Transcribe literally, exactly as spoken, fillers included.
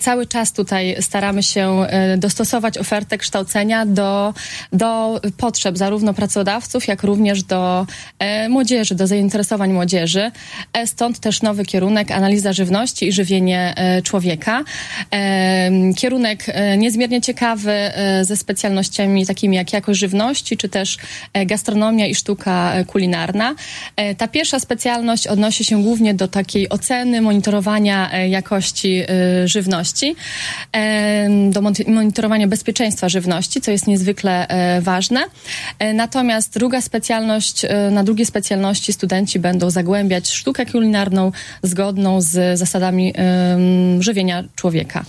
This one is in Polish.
cały czas tutaj staramy się dostosować ofertę kształcenia do, do potrzeb zarówno pracodawców, jak również do młodzieży, do zainteresowań młodzieży. Stąd też nowy kierunek analiza żywności i żywienie człowieka. Kierunek niezmiernie ciekawy ze specjalnościami takimi jak jakość żywności, czy też gastronomia i sztuka kulinarna. Ta pierwsza specjalność odnosi się głównie do takiej oceny, monitorowania jakości żywności, do monitorowania bezpieczeństwa żywności, co jest niezwykle ważne. Natomiast druga specjalność, na drugiej specjalności studenci będą zagłębiać sztukę kulinarną zgodną z zasadami żywienia człowieka.